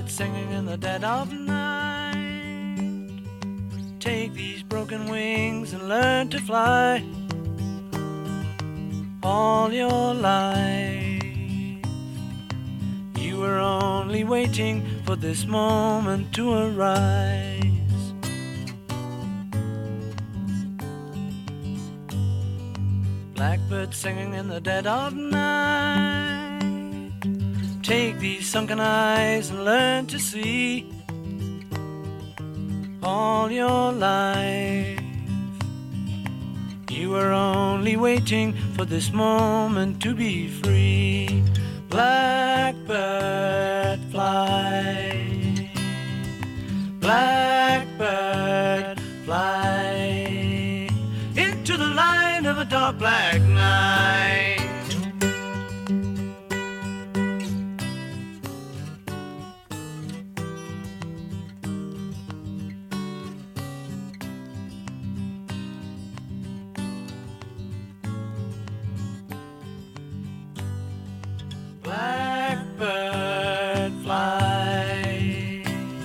Blackbird singing in the dead of night. Take these broken wings and learn to fly. All your life you were only waiting for this moment to arise. Blackbird singing in the dead of night. Take these sunken eyes and learn to see. All your life you were only waiting for this moment to be free. Blackbird fly, blackbird fly into the light of a dark black night. Blackbird fly,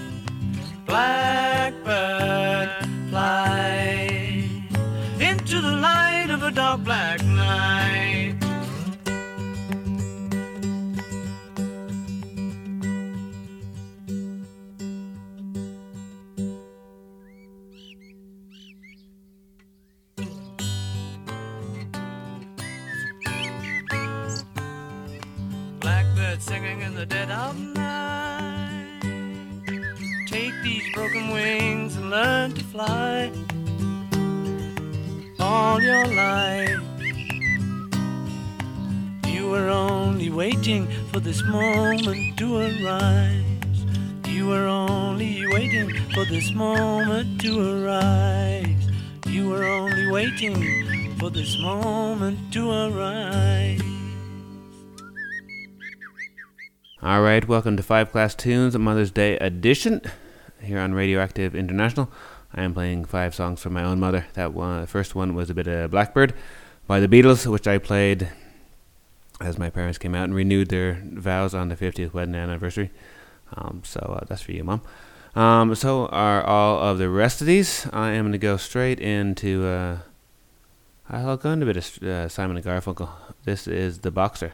blackbird fly into the light of a dark black night. Blackbird singing in the dead of night. Take these broken wings and learn to fly. All your life you were only waiting for this moment to arise. You were only waiting for this moment to arise. You were only waiting for this moment to arise. All right, welcome to 5 Class Tunes, Mother's Day edition here on Radioactive International. I am playing 5 songs from my own mother. The first one was a bit of Blackbird by the Beatles, which I played as my parents came out and renewed their vows on the 50th wedding anniversary. So that's for you, Mom. So are all of the rest of these. I am going to go straight into, I'll go into a bit of Simon and Garfunkel. This is The Boxer.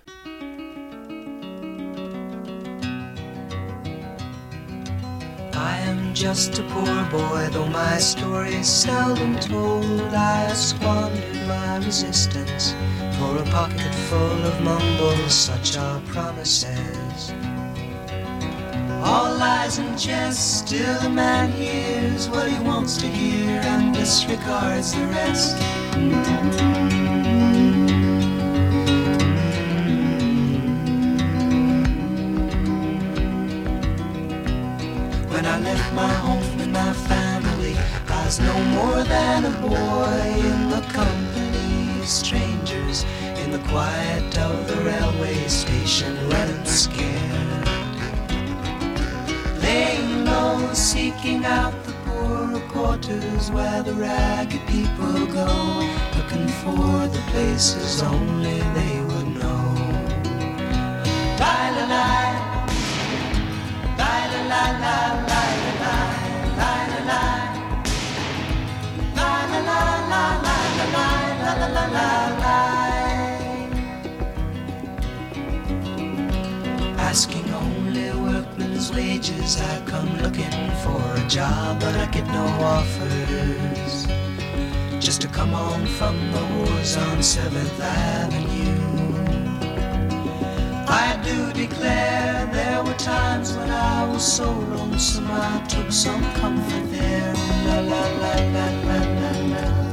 I am just a poor boy, though my story is seldom told. I have squandered my resistance for a pocket full of mumbles, such are promises. All lies and jest, still a man hears what he wants to hear and disregards the rest. When I left my home and my family, I was no more than a boy in the company of strangers, in the quiet of the railway station, running scared, laying low, seeking out the poorer quarters where the ragged people go, looking for the places only they would know. La-la-la, la-la-la-la. Asking only workmen's wages, I come looking for a job, but I get no offers. Just to come on from the wars on 7th Avenue. I do declare there were times when I was so lonesome I took some comfort there. La la la la la la la.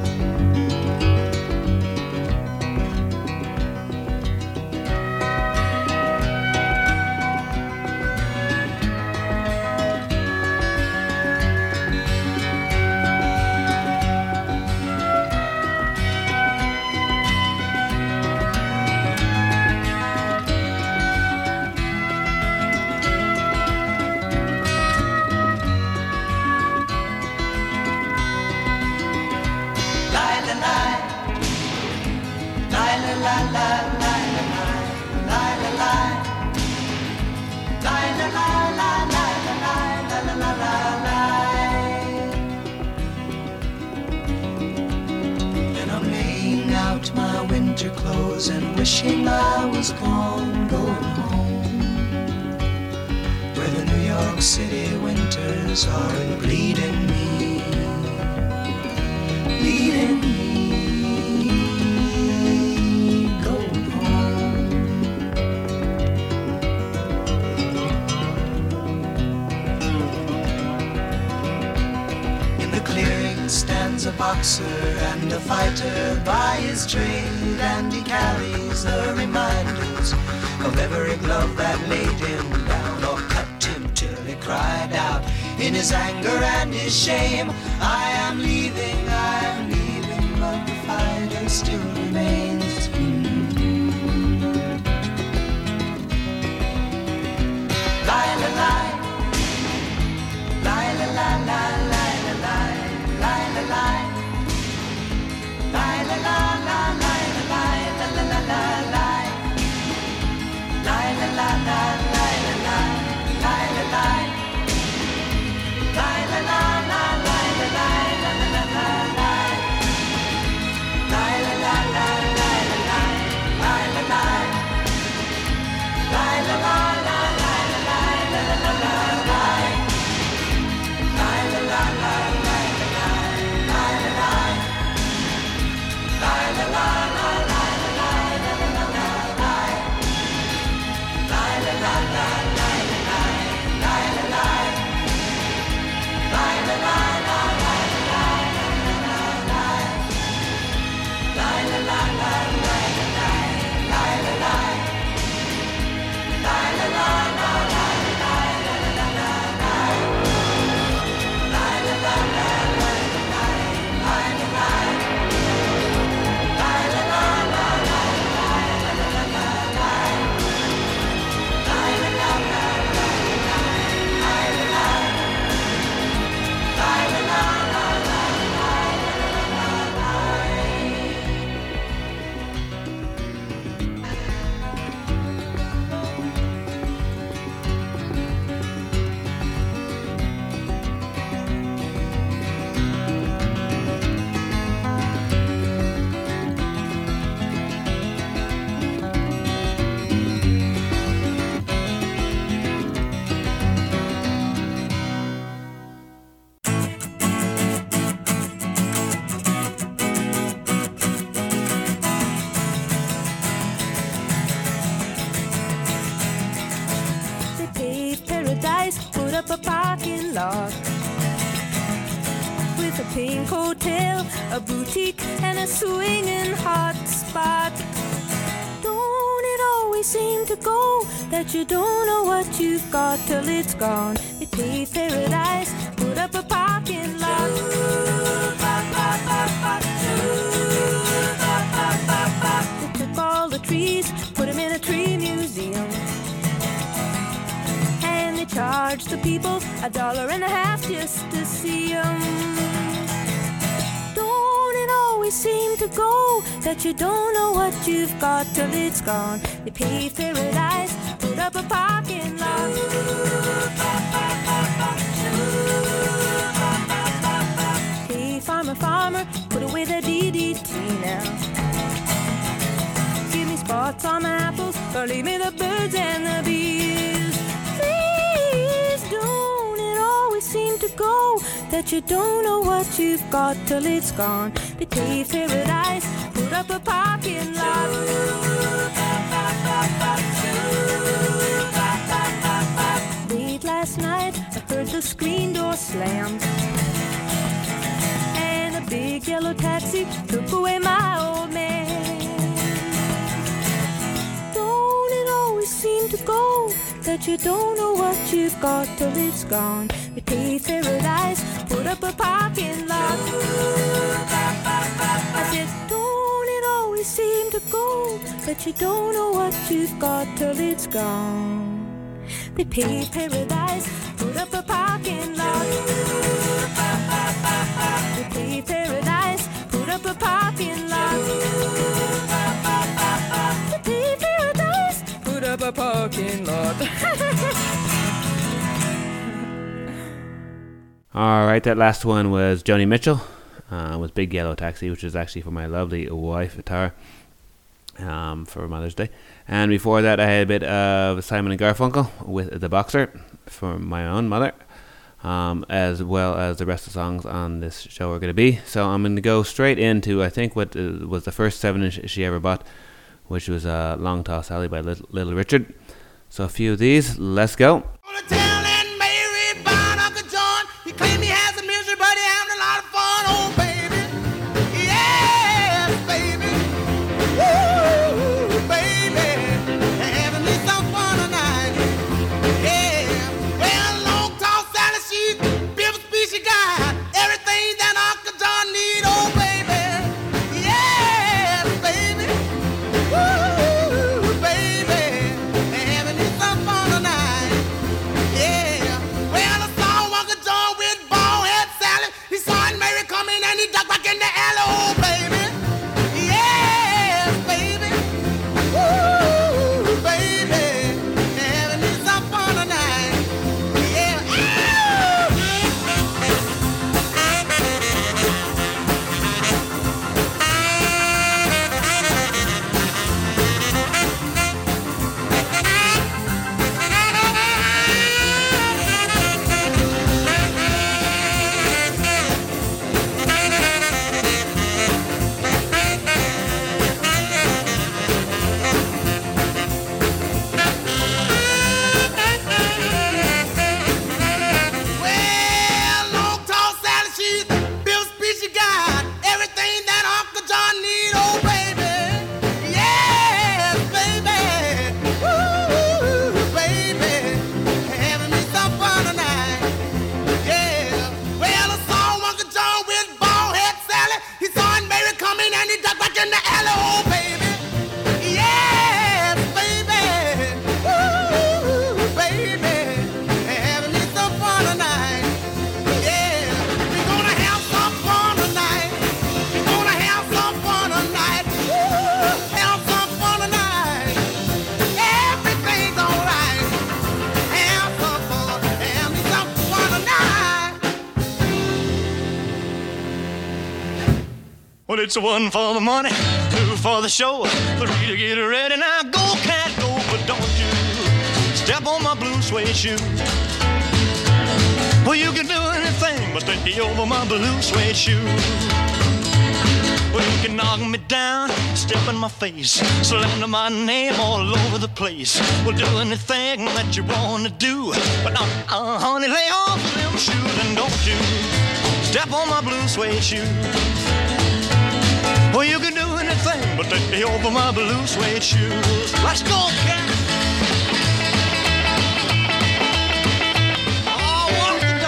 windows and wishing I was gone, going home, where the New York City winters are bleeding me, bleeding me. Stands a boxer and a fighter by his trade, and he carries the reminders of every glove that laid him down or cut him till he cried out in his anger and his shame, I am leaving, but the fighter still remains. Lie, la, lie, lie, la, la, la, lie, la, lie. Lie, la, lie. Lie, la, la, la, lie, la, lie, la, la, la, la, lie. Lie, la, la, la, lie, la, lie, lie, la, lie. Lie, la, la, la, lie, la, lie, la, la, la, la, lie. Lie, la, la, la, lie, la, lie, lie, la, lie. Lie, la, la, la, lie, la, lie, la, la, la, la, lie. Lie, la, la, la. Up a parking lot with a pink hotel, a boutique, and a swinging hot spot. Don't it always seem to go that you don't know what you've got till it's gone? They paved paradise, put up a parking lot. They took all the trees, put them in a tree museum. They charge the people $1.50 just to see them. Don't it always seem to go that you don't know what you've got till it's gone? They paved paradise, put up a parking lot. Hey, farmer, farmer, put away the DDT now. Give me spots on my apples, or leave me the birds and the bees. Seem to go that you don't know what you've got till it's gone. They paved paradise, put up a parking lot. Late last night I heard the screen door slam, and a big yellow taxi took away my old man. Don't it always seem to go that you don't know what you've got till it's gone? They paved paradise, put up a parking lot. I said, don't it always seem to go that you don't know what you've got till it's gone? They paved paradise, put up a parking lot. They paved paradise, put up a parking lot. They paved paradise, put up a parking lot. All right, that last one was Joni Mitchell with Big Yellow Taxi, which is actually for my lovely wife, Tara. for Mother's Day. And before that, I had a bit of Simon and Garfunkel with The Boxer for my own mother, as well as the rest of the songs on this show are going to be. So I'm going to go straight into, I think, what was the first 7-inch she ever bought, which was Long Tall Sally by Little Richard. So a few of these, let's go. Well, it's 1 for the money, 2 for the show, 3 to get ready. Now go, cat, go, but don't you step on my blue suede shoe. Well, you can do anything but stay over my blue suede shoe. Well, you can knock me down, step in my face, slander my name all over the place. Well, do anything that you want to do, but honey, lay off them shoes and don't you step on my blue suede shoe. Well, you can do anything but lay over my blue suede shoes. Let's go, cat. Oh, walk the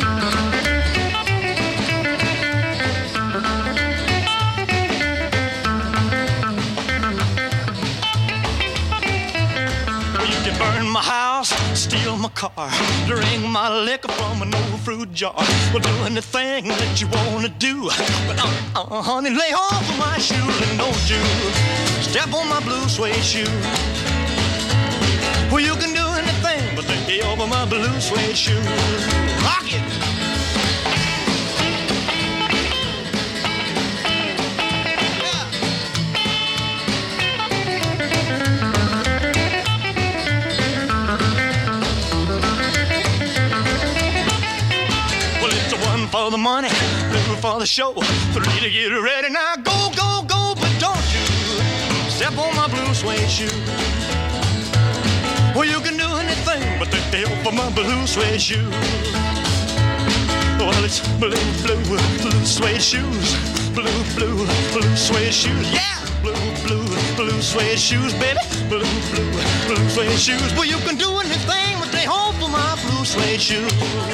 Well, you can burn my house, steal my car, drink my liquor from an old fruit jar. Well, do anything that you wanna do, but honey, lay off of my shoes and don't you step on my blue suede shoe. Well, you can do anything but lay over my blue suede shoes. Rock it. For the money, 2 for the show, 3 to get ready. Now go, go, go, but don't you step on my blue suede shoe. Well, you can do anything but stay over my blue suede shoe. Well, it's blue, blue, blue suede shoes, blue, blue, blue suede shoes, yeah, blue, blue, blue suede shoes, baby, blue, blue, blue suede shoes. Well, you can do anything but stay over my blue suede shoes.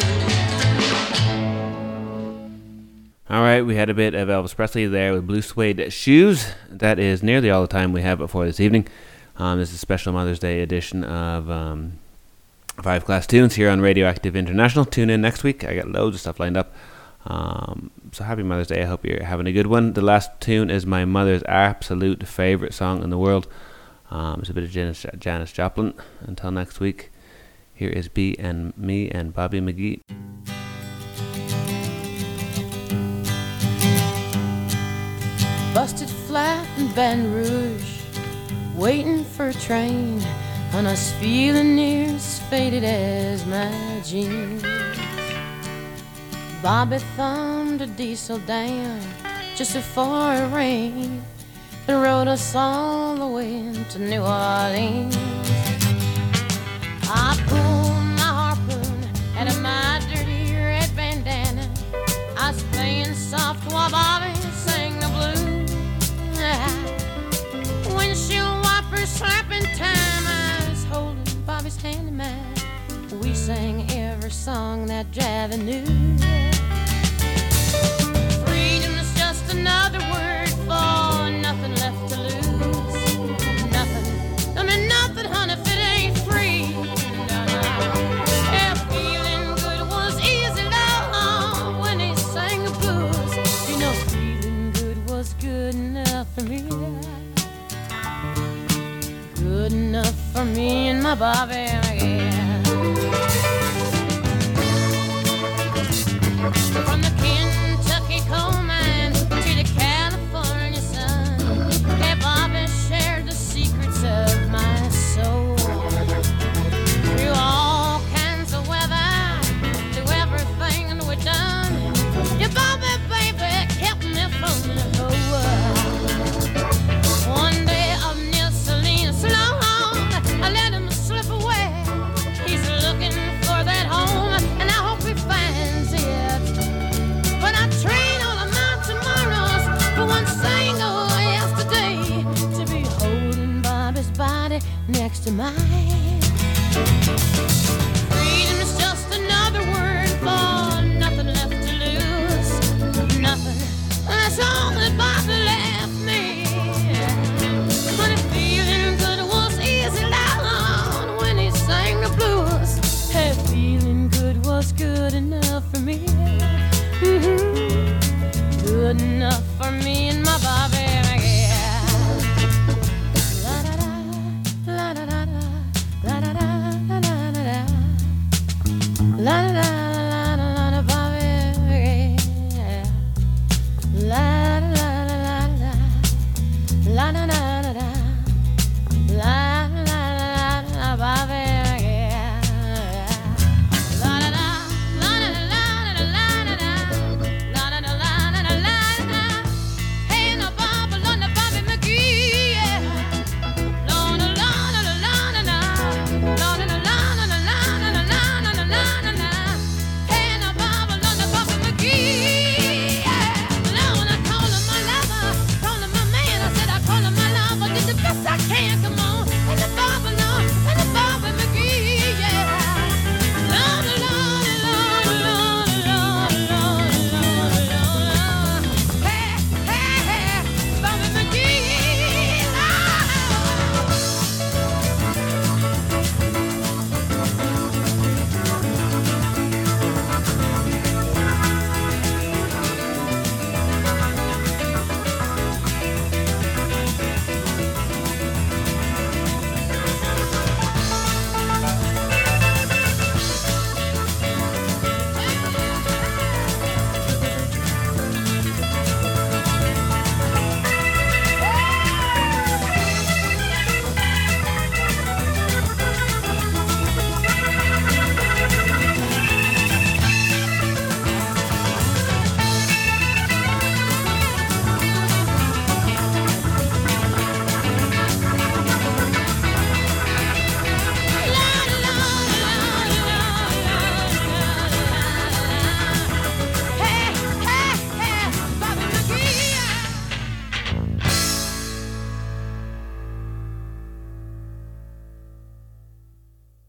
All right, we had a bit of Elvis Presley there with Blue Suede Shoes. That is nearly all the time we have for this evening. This is a special Mother's Day edition of 5 Class Tunes here on Radioactive International. Tune in next week. I got loads of stuff lined up. So happy Mother's Day. I hope you're having a good one. The last tune is my mother's absolute favorite song in the world. It's a bit of Janis Joplin. Until next week, here is B and Me and Bobby McGee. Busted flat in Baton Rouge, waiting for a train, and I was feeling near as faded as my jeans. Bobby thumbed a diesel down just before it rained and rode us all the way to New Orleans. I pulled my harpoon out of my dirty red bandana. I was playing soft while Bobby sang the blues. Windshield wipers slapping time, I was holding Bobby's hand in mine. We sang every song that Javi knew. Freedom is just another word for nothing left to lose. Nothing, don't mean nothing, honey, if it ain't free. No, no. Yeah, feeling good was easy, love, when he sang the blues. You know, feeling good was good enough for me. Good enough for me and my Bobby, yeah. From the Kentucky coal mine to the California sun, yeah, Bobby shared the secrets of my soul. Through all kinds of weather, through everything that we've done, yeah, Bobby, baby, kept me from the whole world. One day up near Salinas, I let him slip away. He's looking for that home, and I hope he finds it. But I trade all of my tomorrows for one single yesterday, to be holding Bobby's body next to mine.